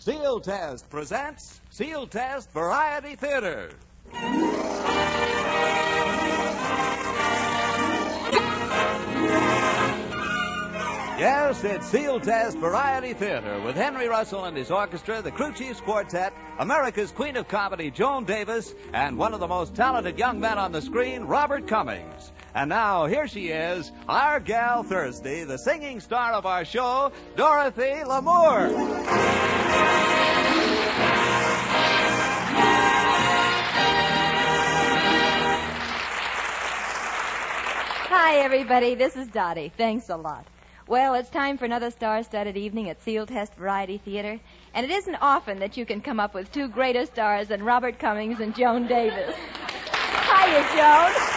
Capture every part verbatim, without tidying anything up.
Seal Test presents Seal Test Variety Theater. Yes, it's Seal Test Variety Theater with Henry Russell and his orchestra, the Crew Chiefs Quartet, America's Queen of Comedy, Joan Davis, and one of the most talented young men on the screen, Robert Cummings. And now, here she is, our gal Thursday, the singing star of our show, Dorothy Lamour. Hi, everybody. This is Dottie. Thanks a lot. Well, it's time for another star-studded evening at Seal Test Variety Theater, and it isn't often that you can come up with two greater stars than Robert Cummings and Joan Davis. Hiya, Joan.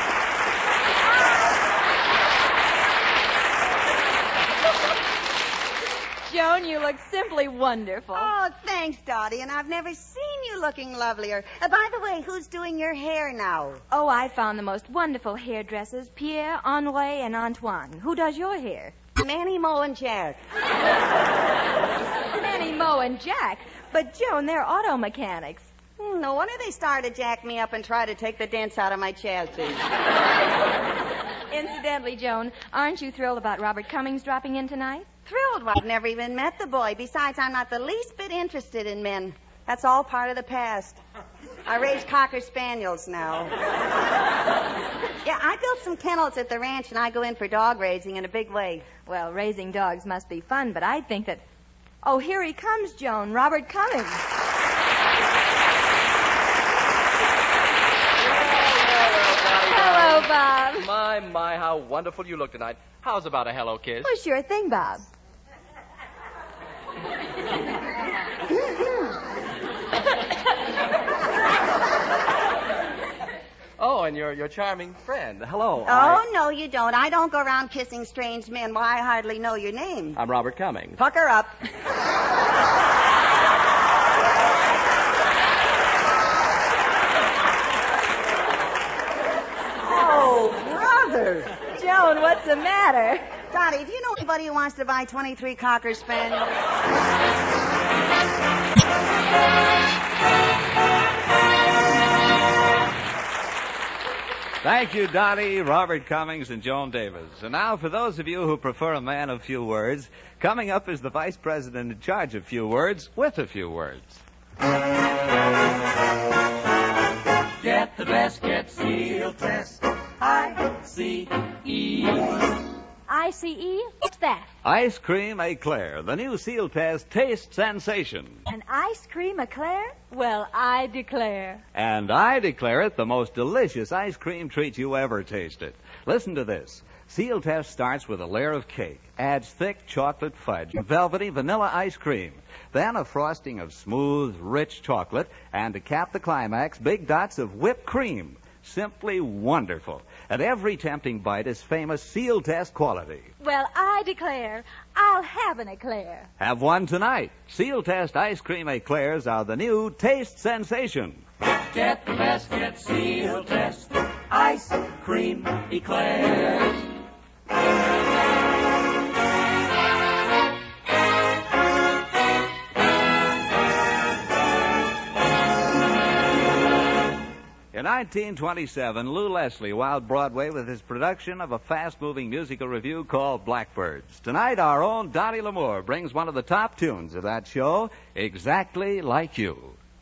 Joan, you look simply wonderful. Oh, thanks, Dottie, and I've never seen you looking lovelier. Uh, by the way, who's doing your hair now? Oh, I found the most wonderful hairdressers, Pierre, Henri, and Antoine. Who does your hair? Manny, Mo, and Jack. Manny, Mo, and Jack? But, Joan, they're auto mechanics. Hmm, no wonder they started to jack me up and try to take the dents out of my chassis. Incidentally, Joan, aren't you thrilled about Robert Cummings dropping in tonight? Thrilled? Well, I've never even met the boy. Besides, I'm not the least bit interested in men. That's all part of the past. I raise Cocker Spaniels now. Yeah, I built some kennels at the ranch, and I go in for dog raising in a big way. Well, raising dogs must be fun, but I think that... Oh, here he comes, Joan, Robert Cummings. Hello, Bob. My, my, how wonderful you look tonight. How's about a hello kiss? Oh, sure thing, Bob. Oh, and your your charming friend. Hello. Oh, I... no, you don't. I don't go around kissing strange men. Why, I hardly know your name. I'm Robert Cummings. Pucker up. Oh, brother. Joan, what's the matter? Dottie, do you know anybody who wants to buy twenty-three Cocker Spaniels? Thank you, Dottie, Robert Cummings, and Joan Davis. And now, for those of you who prefer a man of few words, coming up is the vice president in charge of few words with a few words. Get the best, get Seal Test. I C E. I C E? What's that? Ice Cream Eclair, the new Seal Test taste sensation. An ice cream eclair? Well, I declare. And I declare it the most delicious ice cream treat you ever tasted. Listen to this. Seal Test starts with a layer of cake, adds thick chocolate fudge, velvety vanilla ice cream, then a frosting of smooth, rich chocolate, and to cap the climax, big dots of whipped cream. Simply wonderful. And every tempting bite is famous Seal Test quality. Well, I declare, I'll have an eclair. Have one tonight. Seal Test ice cream eclairs are the new taste sensation. Get the best, get Seal Test. Ice cream eclairs. In nineteen twenty-seven, Lou Leslie wowed Broadway with his production of a fast-moving musical revue called Blackbirds. Tonight, our own Dottie Lamour brings one of the top tunes of that show, Exactly Like You.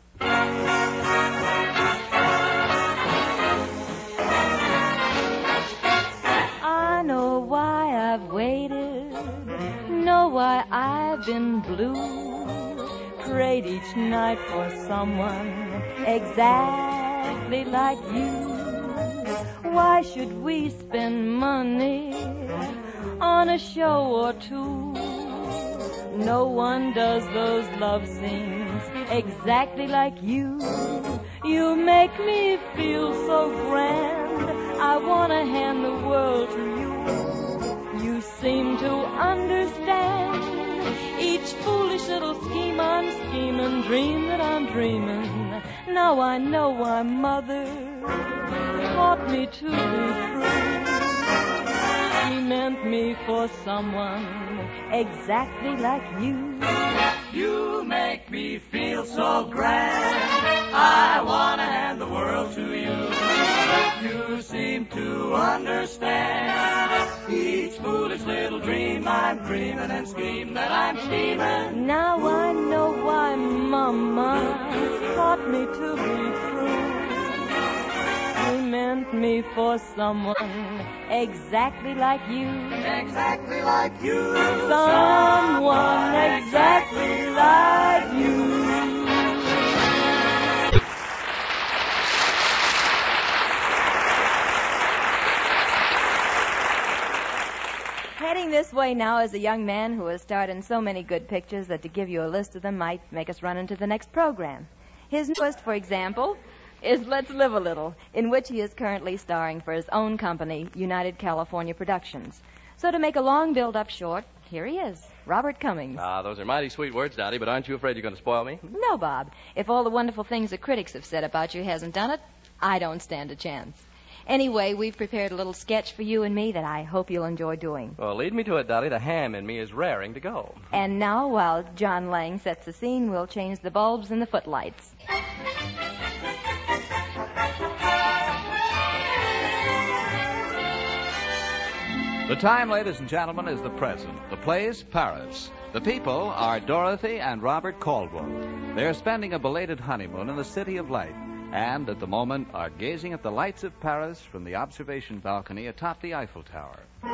I know why I've waited, know why I've been blue, prayed each night for someone exactly like you. Why should we spend money on a show or two? No one does those love scenes exactly like you. You make me feel so grand, I want to hand the world to you. You seem to understand each foolish little scheme I'm scheming, dream that I'm dreaming. Now I know why Mother taught me to be true. She meant me for someone exactly like you. You make make me feel so grand. I wanna hand the world to you. You seem to understand each foolish little dream I'm dreaming and scheme that I'm scheming. Now I know why Mama taught me to be true. She meant me for someone exactly like you. Exactly like you. Someone exactly like you. Heading this way now is a young man who has starred in so many good pictures that to give you a list of them might make us run into the next program. His newest, for example, is Let's Live a Little, in which he is currently starring for his own company, United California Productions. So to make a long build-up short, here he is, Robert Cummings. Ah, those are mighty sweet words, Dottie, but aren't you afraid you're going to spoil me? No, Bob. If all the wonderful things the critics have said about you hasn't done it, I don't stand a chance. Anyway, we've prepared a little sketch for you and me that I hope you'll enjoy doing. Well, lead me to it, Dottie. The ham in me is raring to go. And now, while John Lang sets the scene, we'll change the bulbs and the footlights. The time, ladies and gentlemen, is the present. The place, Paris. The people are Dorothy and Robert Caldwell. They're spending a belated honeymoon in the City of Light, and at the moment are gazing at the lights of Paris from the observation balcony atop the Eiffel Tower.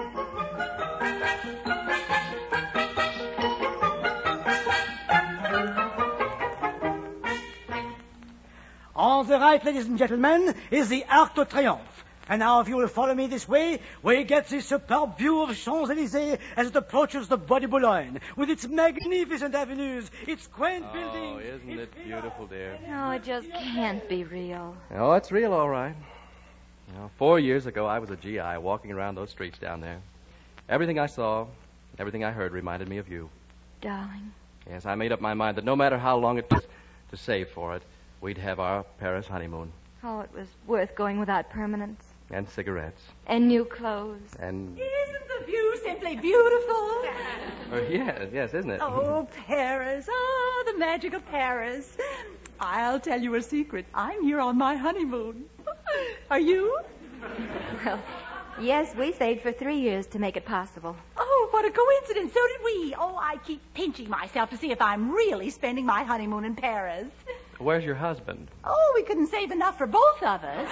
On the right, ladies and gentlemen, is the Arc de Triomphe. And now, if you will follow me this way, we get the superb view of Champs-Élysées as it approaches the Bois de Boulogne, with its magnificent avenues, its quaint Oh, buildings. isn't it beautiful, dear? No, it just can't be real. Oh, it's real, all right. You know, four years ago, I was a G I walking around those streets down there. Everything I saw, everything I heard reminded me of you. Darling. Yes, I made up my mind that no matter how long it took to save for it, we'd have our Paris honeymoon. Oh, it was worth going without permanence. And cigarettes. And new clothes. And... Isn't the view simply beautiful? Oh, yes, yes, isn't it? Oh, Paris. Oh, the magic of Paris. I'll tell you a secret. I'm here on my honeymoon. Are you? Well, yes, we saved for three years to make it possible. Oh, what a coincidence. So did we. Oh, I keep pinching myself to see if I'm really spending my honeymoon in Paris. Where's your husband? Oh, we couldn't save enough for both of us.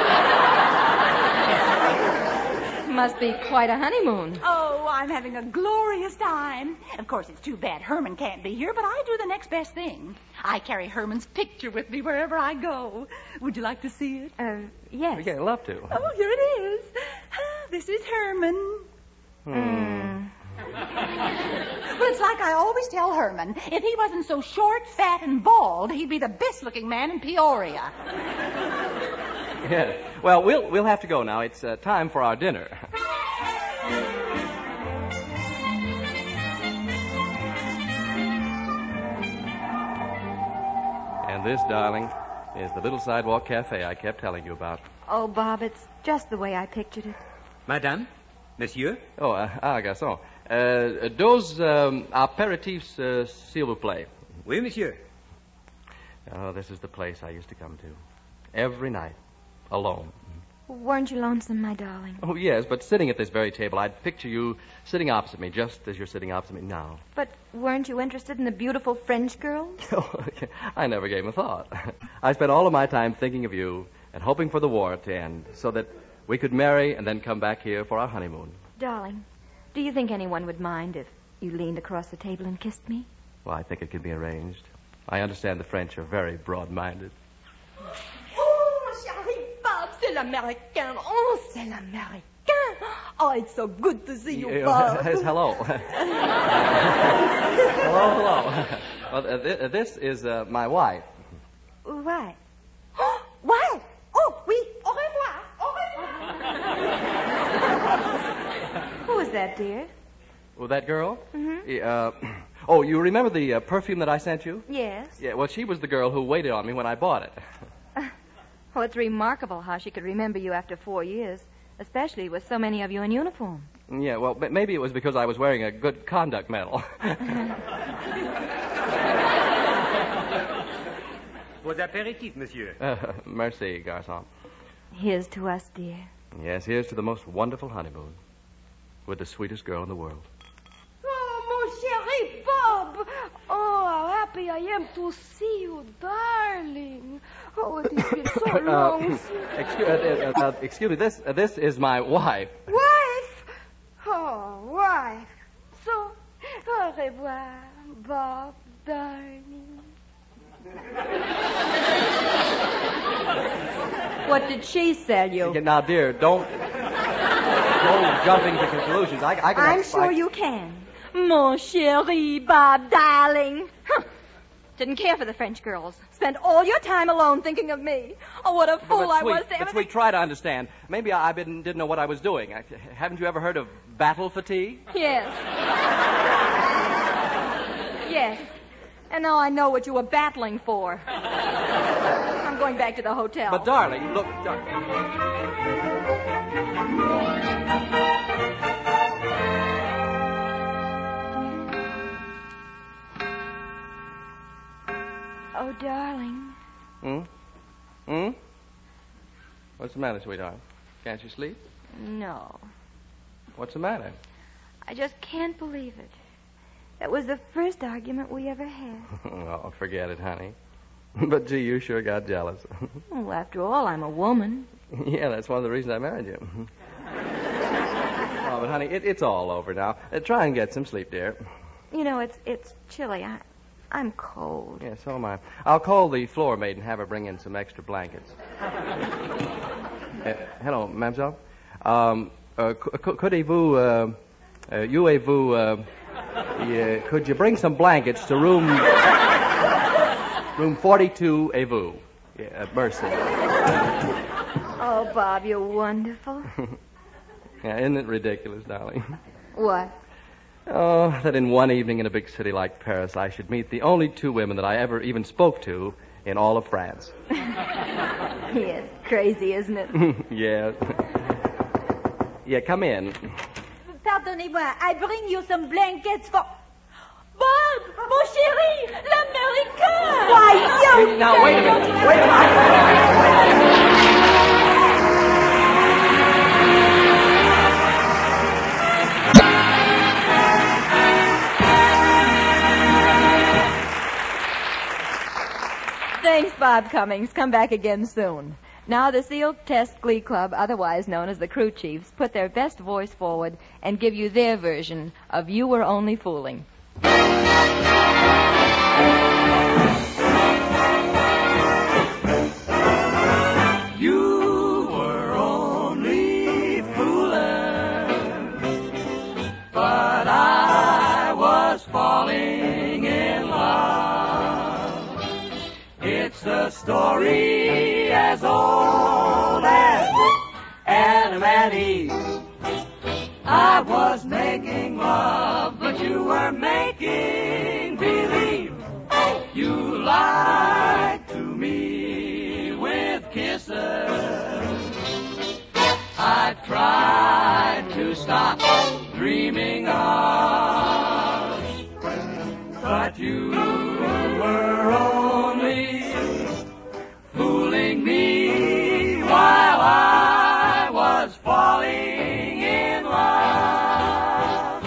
Must be quite a honeymoon. Oh, I'm having a glorious time. Of course, it's too bad Herman can't be here, but I do the next best thing. I carry Herman's picture with me wherever I go. Would you like to see it? Uh, yes. Yeah, I'd love to. Oh, here it is. This is Herman. Hmm. Well, it's like I always tell Herman. If he wasn't so short, fat, and bald, he'd be the best-looking man in Peoria. Yes. Well, we'll we'll have to go now. It's uh, time for our dinner. And this, darling, is the little sidewalk cafe I kept telling you about. Oh, Bob, it's just the way I pictured it. Madame, monsieur. Oh, uh, ah, garçon. Uh, those um, apéritifs, uh, s'il vous plaît. Oui, monsieur. Oh, this is the place I used to come to. Every night. Alone. Weren't you lonesome, my darling? Oh, yes, but sitting at this very table, I'd picture you sitting opposite me, just as you're sitting opposite me now. But weren't you interested in the beautiful French girls? Oh, I never gave a thought. I spent all of my time thinking of you and hoping for the war to end so that we could marry and then come back here for our honeymoon. Darling, do you think anyone would mind if you leaned across the table and kissed me? Well, I think it could be arranged. I understand the French are very broad-minded. Oh, j'arrive, Bob. C'est l'Américain. Oh, c'est l'Américain. Oh, it's so good to see you, Yeah, Bob. yes, hello. hello, hello. Well, uh, th- uh, this is uh, my wife. Right. What? Oh, oui. Au revoir. Au revoir. Who is that, dear? Well, that girl? Mm-hmm. Uh, oh, you remember the uh, perfume that I sent you? Yes. Yeah, well, she was the girl who waited on me when I bought it. Well, it's remarkable how she could remember you after four years, especially with so many of you in uniform. Yeah, well, m- maybe it was because I was wearing a good conduct medal. vos apéritifs, monsieur. Uh, merci, garçon. Here's to us, dear. Yes, here's to the most wonderful honeymoon with the sweetest girl in the world. Oh, mon chéri Bob! Oh, how happy I am to see you, darling. Oh, it has been so long. Uh, excuse, uh, uh, uh, excuse me, this uh, this is my wife. Wife? Oh, wife. So, au revoir, Bob, darling. What did she sell you? Okay, now, dear, don't go jumping to conclusions. I, I can. I'm I- sure you can. Mon chéri, Bob, darling. Huh. Didn't care for the French girls. Spent all your time alone thinking of me. Oh, what a But, fool but I sweet, was to but ever sweet, try to understand. Maybe I, I didn't, didn't know what I was doing. I, haven't you ever heard of battle fatigue? Yes. Yes. And now I know what you were battling for. I'm going back to the hotel. But, darling, look. Dar- Oh, darling. Hmm? Hmm? What's the matter, sweetheart? Can't you sleep? No. What's the matter? I just can't believe it. That was the first argument we ever had. Oh, forget it, honey. But, gee, you sure got jealous. Well, after all, I'm a woman. Yeah, that's one of the reasons I married you. Oh, but, honey, it, it's all over now. Uh, try and get some sleep, dear. You know, it's it's chilly. I, I'm cold. Yeah, so am I. I'll call the floor maid and have her bring in some extra blankets. uh, hello, mademoiselle. Um, uh, could-vous, uh, uh, you-vous, uh, yeah, could you bring some blankets to room, room forty-two, vous? Yeah, uh, mercy. Oh, Bob, you're wonderful. Yeah, isn't it ridiculous, darling? What? Oh, that in one evening in a big city like Paris, I should meet the only two women that I ever even spoke to in all of France. Yes, crazy, isn't it? Yeah. Yeah, come in. Pardonnez-moi, I bring you some blankets for... Bob, mon chéri, l'Américain! Why, you... Now, wait a minute. Wait a Thanks, Bob Cummings. Come back again soon. Now, the Seal Test Glee Club, otherwise known as the Crew Chiefs, put their best voice forward and give you their version of You Were Only Fooling. You were only fooling, but I was falling in love. It's the story as old as Adam and Eve. I was making love, but you were making believe. You lied to me with kisses. I tried to stop dreaming of, but you were only fooling me while I was falling in love.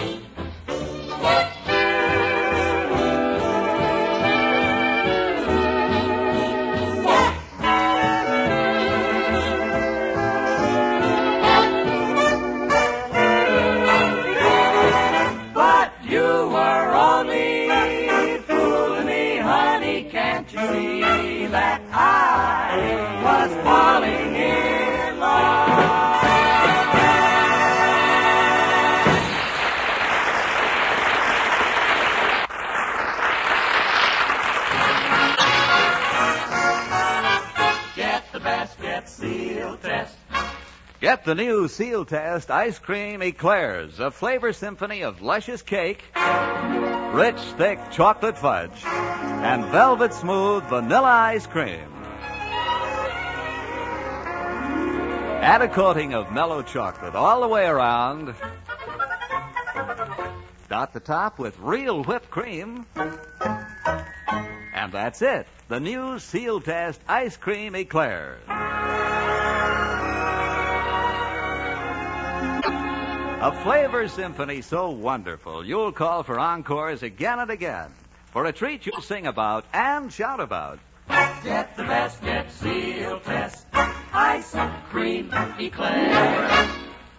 But you were only fooling me, honey. Can't you see that I was falling in love? Get the best, get Seal Test. Get the new Seal Test Ice Cream Eclairs, a flavor symphony of luscious cake, rich, thick chocolate fudge, and velvet smooth vanilla ice cream. Add a coating of mellow chocolate all the way around. Dot the top with real whipped cream. And And that's it. The new Seal Test Ice Cream Eclair. A flavor symphony so wonderful, you'll call for encores again and again. For a treat you'll sing about and shout about. Get the best, get Seal Test Ice Cream Eclair.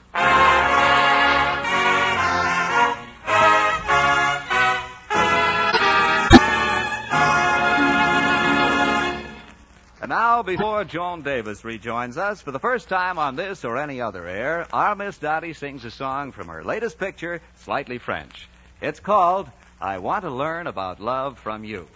And now, before Joan Davis rejoins us for the first time on this or any other air, our Miss Dottie sings a song from her latest picture, Slightly French. It's called I Want to Learn About Love from You.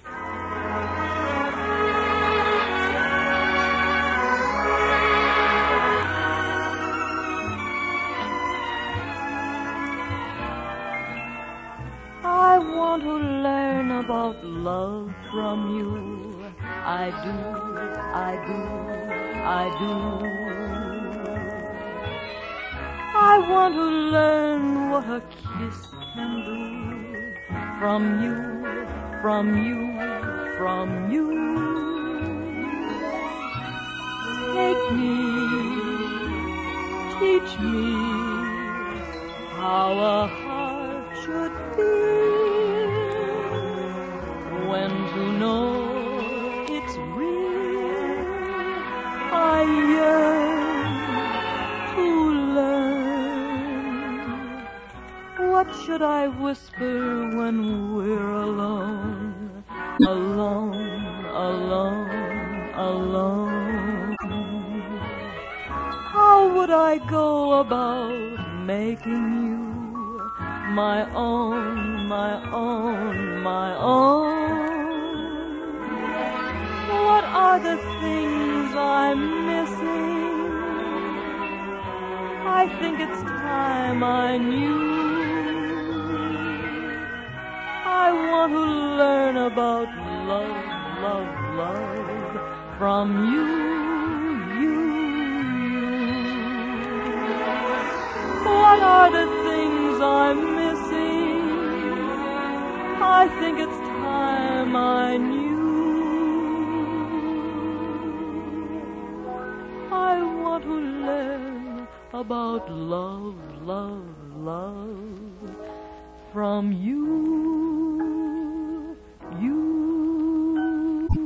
I want to learn about love from you. I do, I do, I do. I want to learn what a kiss can do. From you, from you, from you. Take me, teach me how a heart should feel when to know it's real. I yearn to learn. What should I whisper when we're alone? Alone, alone, alone. How would I go about making you my own, my own, my own? What are the things I'm missing? I think it's time I knew. I want to learn about love, love, love from you, you, you. What are the things I'm missing? I think it's time I knew. I want to learn about love, love, love from you, you, you.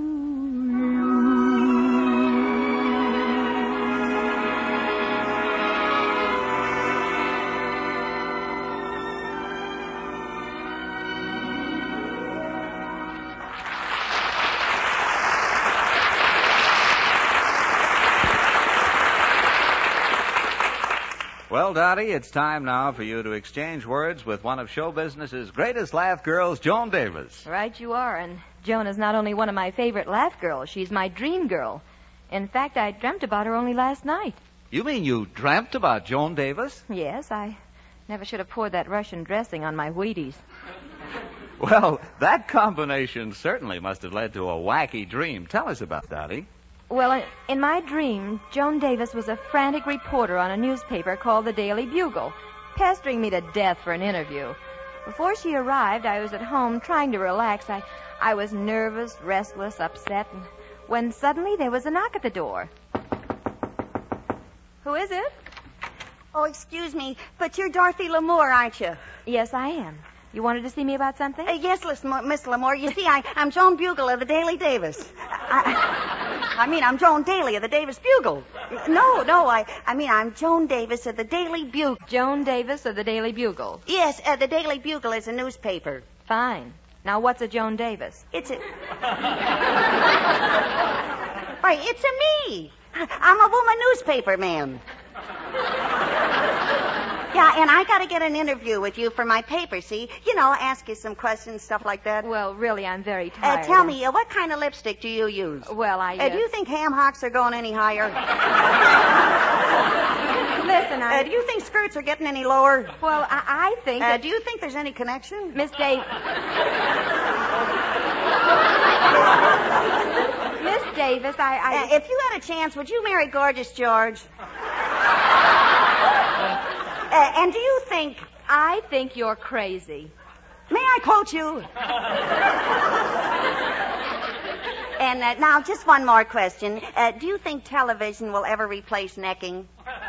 Well, Dottie, it's time now for you to exchange words with one of show business's greatest laugh girls, Joan Davis. Right you are, and Joan is not only one of my favorite laugh girls, she's my dream girl. In fact, I dreamt about her only last night. You mean you dreamt about Joan Davis? Yes, I never should have poured that Russian dressing on my Wheaties. Well, that combination certainly must have led to a wacky dream. Tell us about that, Dottie. Well, in my dream, Joan Davis was a frantic reporter on a newspaper called the Daily Bugle, pestering me to death for an interview. Before she arrived, I was at home trying to relax. I, I was nervous, restless, upset, and when suddenly there was a knock at the door. Who is it? Oh, excuse me, but you're Dorothy Lamour, aren't you? Yes, I am. You wanted to see me about something? Uh, yes, Miss Lamour. You see, I, I'm Joan Bugle of the Daily Davis. I, I mean, I'm Joan Daly of the Davis Bugle. No, no, I, I mean, I'm Joan Davis of the Daily Bugle. Joan Davis of the Daily Bugle? Yes, uh, the Daily Bugle is a newspaper. Fine. Now, what's a Joan Davis? It's a... Right, it's a me. I'm a woman newspaper man. Yeah, and I got to get an interview with you for my paper, see? You know, ask you some questions, stuff like that. Well, really, I'm very tired. Uh, tell me, uh, what kind of lipstick do you use? Well, I... Uh, do you think ham hocks are going any higher? Listen, I... Uh, do you think skirts are getting any lower? Well, I, I think... Uh, that... Do you think there's any connection? Miss Davis... Miss Davis, I... I... Uh, if you had a chance, would you marry Gorgeous George? Uh, and do you think... I think you're crazy. May I quote you? And uh, now, just one more question. Uh, do you think television will ever replace necking?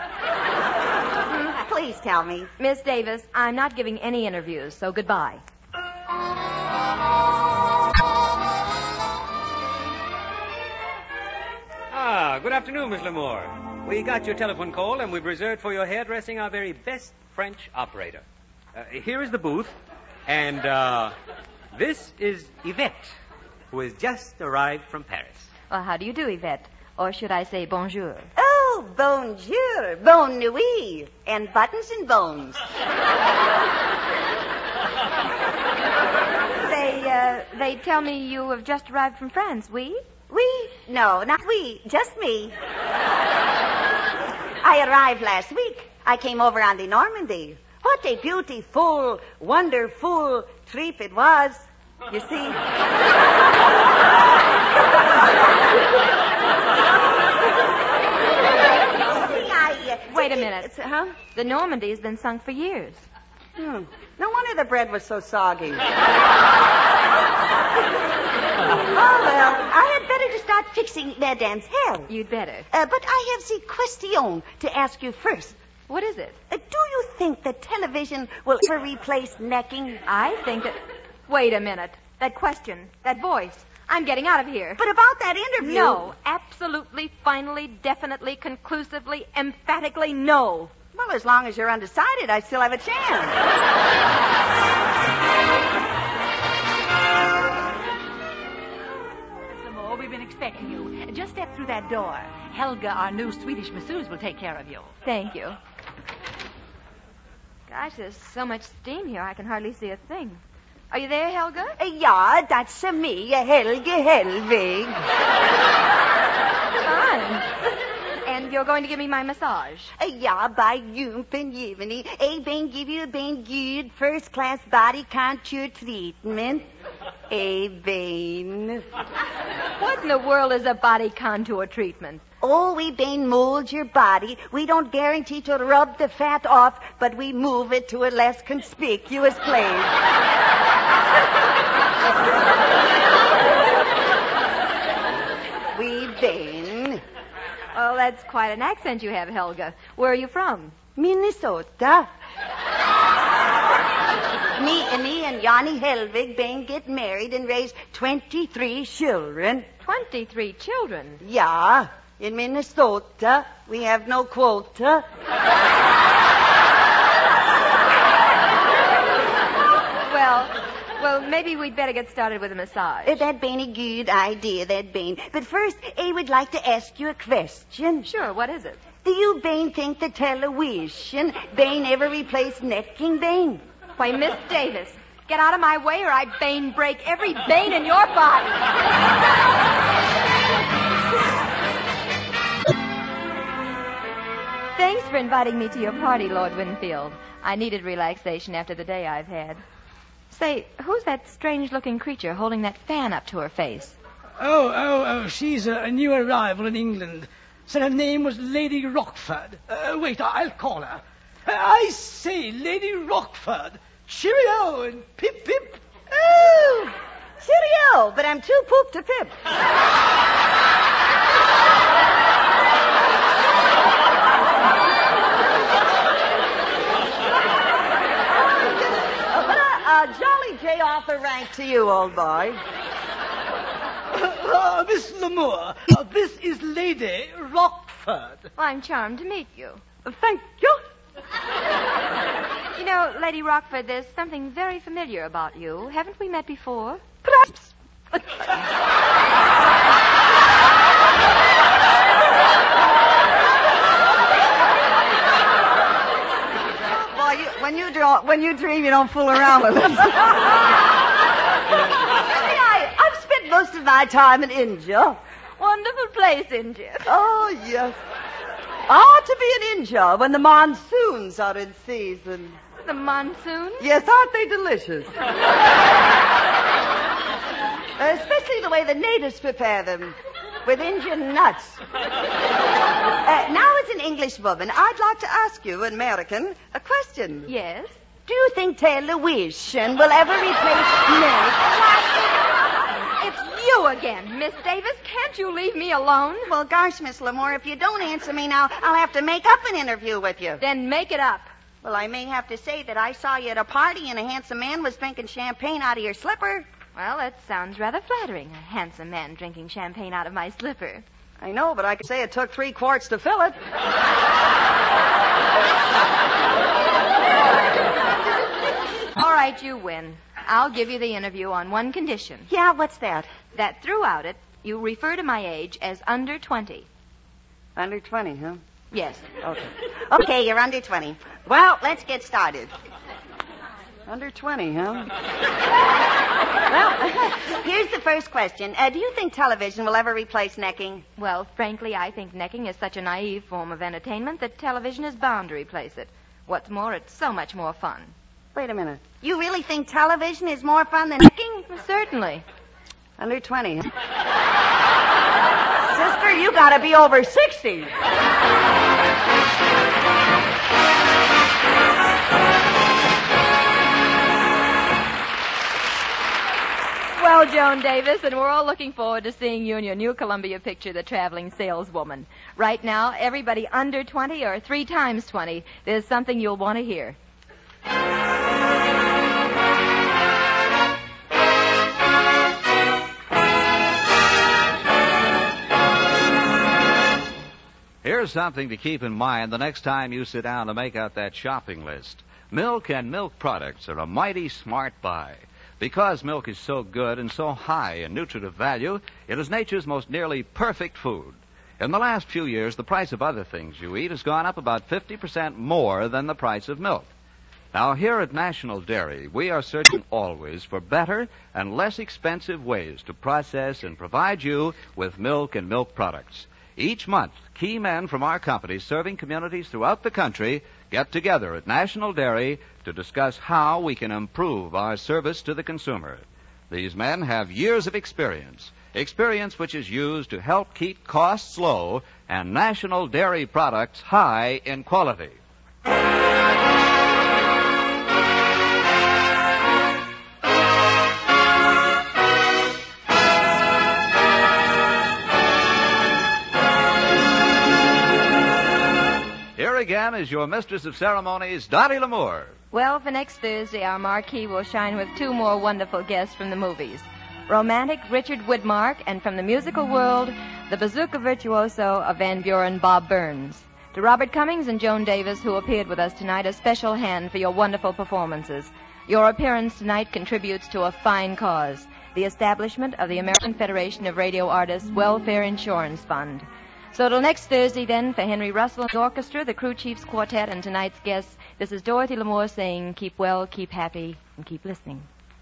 Hmm, please tell me. Miss Davis, I'm not giving any interviews, so goodbye. Ah, good afternoon, Miss Lamore. We got your telephone call, and we've reserved for your hairdressing our very best French operator. Uh, here is the booth, and uh, this is Yvette, who has just arrived from Paris. Well, how do you do, Yvette? Or should I say bonjour? Oh, bonjour, bon nuit, and buttons and bones. They, uh, they tell me you have just arrived from France, oui? We? No, not we, just me. I arrived last week. I came over on the Normandy. What a beautiful, wonderful trip it was. You see? see I, uh, Wait a minute. Huh? The Normandy has been sunk for years. Hmm. No wonder the bread was so soggy. Oh, well, I had better to start fixing Madame's hair. You'd better. Uh, but I have the question to ask you first. What is it? Uh, do you think that television will ever replace necking? I think that... Wait a minute. That question, that voice. I'm getting out of here. But about that interview... No. Absolutely, finally, definitely, conclusively, emphatically, no. Well, as long as you're undecided, I still have a chance. Lamore, we've been expecting you. Just step through that door. Helga, our new Swedish masseuse, will take care of you. Thank you. Gosh, there's so much steam here, I can hardly see a thing. Are you there, Helga? Uh, yeah, that's uh, me, uh, Helga Helvig. Fine. And you're going to give me my massage? Uh, yeah, by Jumpen Jiveni. A been give you a been good first-class body contour treatment. A been. What in the world is a body contour treatment? Oh, we been mold your body. We don't guarantee to rub the fat off, but we move it to a less conspicuous place. We been. Oh, that's quite an accent you have, Helga. Where are you from? Minnesota. me and me and Yanni Helvig been get married and raise twenty-three children. Twenty-three children? Yeah. In Minnesota, we have no quota. Well, well, maybe we'd better get started with a massage. Uh, that been a good idea, that been. But first, I would like to ask you a question. Sure, what is it? Do you, Bane, think the television, Bane, ever replaced necking, Bane? Why, Miss Davis, get out of my way or I Bane break every vein in your body. Thanks for inviting me to your party, Lord Winfield. I needed relaxation after the day I've had. Say, who's that strange-looking creature holding that fan up to her face? Oh, oh, oh, she's a, a new arrival in England. Said her name was Lady Rockford. Uh, wait, I'll call her. Uh, I say, Lady Rockford. Cheerio and pip, pip. Oh, cheerio, but I'm too poop to pip. Uh, jolly J. Arthur rank to you, old boy. Uh, Miss Lamore, uh, this is Lady Rockford. Well, I'm charmed to meet you. Uh, thank you. You know, Lady Rockford, there's something very familiar about you. Haven't we met before? Perhaps. Boy, you, when you draw, when you dream, you don't fool around with it. I, I've spent most of my time in India. Wonderful place, India. Oh, yes. Ah, to be in India when the monsoons are in season. The monsoon? Yes, aren't they delicious? Especially the way the natives prepare them, with Indian nuts. Uh, now, as an English woman, I'd like to ask you, an American, a question. Yes? Do you think television will ever replace milk? It's you you again. Miss Davis, can't you leave me alone? Well, gosh, Miss Lamore, if you don't answer me now, I'll have to make up an interview with you. Then make it up. Well, I may have to say that I saw you at a party and a handsome man was drinking champagne out of your slipper. Well, that sounds rather flattering, a handsome man drinking champagne out of my slipper. I know, but I could say it took three quarts to fill it. All right, you win. I'll give you the interview on one condition. Yeah, what's that? That throughout it, you refer to my age as under twenty. Under twenty, huh? Yes. Okay. Okay, you're under twenty. Well, let's get started. Under twenty, huh? Well, here's the first question. Uh, do you think television will ever replace necking? Well, frankly, I think necking is such a naive form of entertainment that television is bound to replace it. What's more, it's so much more fun. Wait a minute. You really think television is more fun than necking? Well, certainly. Under twenty, huh? Sister, you gotta be over sixty. Well, Joan Davis, and we're all looking forward to seeing you in your new Columbia picture, The Traveling Saleswoman. Right now, everybody under twenty or three times twenty, there's something you'll want to hear. Here's something to keep in mind the next time you sit down to make out that shopping list. Milk and milk products are a mighty smart buy. Because milk is so good and so high in nutritive value, it is nature's most nearly perfect food. In the last few years, the price of other things you eat has gone up about fifty percent more than the price of milk. Now, here at National Dairy, we are searching always for better and less expensive ways to process and provide you with milk and milk products. Each month, key men from our company serving communities throughout the country get together at National Dairy to discuss how we can improve our service to the consumer. These men have years of experience, experience which is used to help keep costs low and National Dairy products high in quality. Here again is your mistress of ceremonies, Dottie L'Amour. Well, for next Thursday, our marquee will shine with two more wonderful guests from the movies. Romantic Richard Widmark, and from the musical world, the bazooka virtuoso of Van Buren, Bob Burns. To Robert Cummings and Joan Davis, who appeared with us tonight, a special hand for your wonderful performances. Your appearance tonight contributes to a fine cause, the establishment of the American Federation of Radio Artists Welfare Insurance Fund. So till next Thursday, then, for Henry Russell's orchestra, the Crew Chiefs Quartet, and tonight's guests, this is Dorothy L'Amour saying, keep well, keep happy, and keep listening.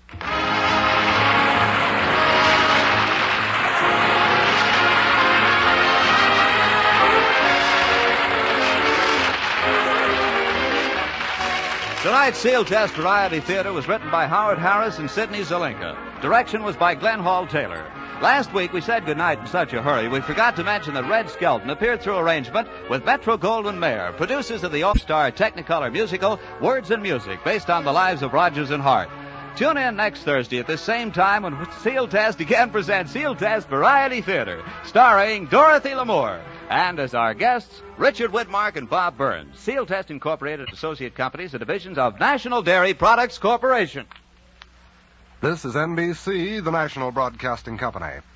Tonight's Seal Test Variety Theater was written by Howard Harris and Sidney Zelinka. Direction was by Glenn Hall Taylor. Last week we said goodnight in such a hurry, we forgot to mention that Red Skelton appeared through arrangement with Metro-Goldwyn-Mayer, producers of the all-star Technicolor musical Words and Music, based on the lives of Rodgers and Hart. Tune in next Thursday at the same time when Seal Test again presents Seal Test Variety Theater, starring Dorothy L'Amour. And as our guests, Richard Widmark and Bob Burns. Seal Test Incorporated Associate Companies are divisions of National Dairy Products Corporation. This is N B C, the national broadcasting company.